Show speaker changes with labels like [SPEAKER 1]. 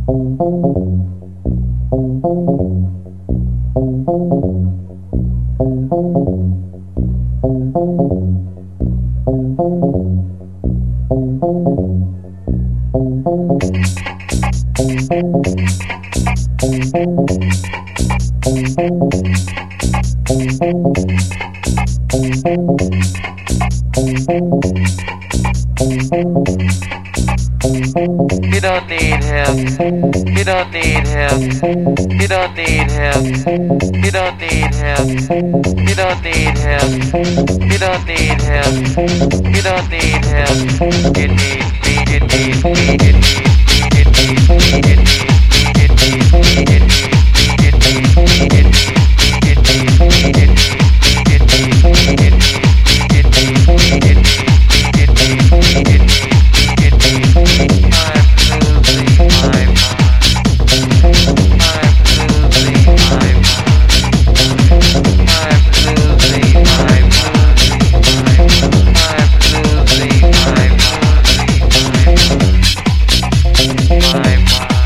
[SPEAKER 1] You don't need him. You don't need him. You don't need him. You don't need him. You don't need him. You don't need him. You don't need him. You need me. You need me. You need me. You need me. You need me. You need me. You need me. You need me. You need me. You need me. My mind.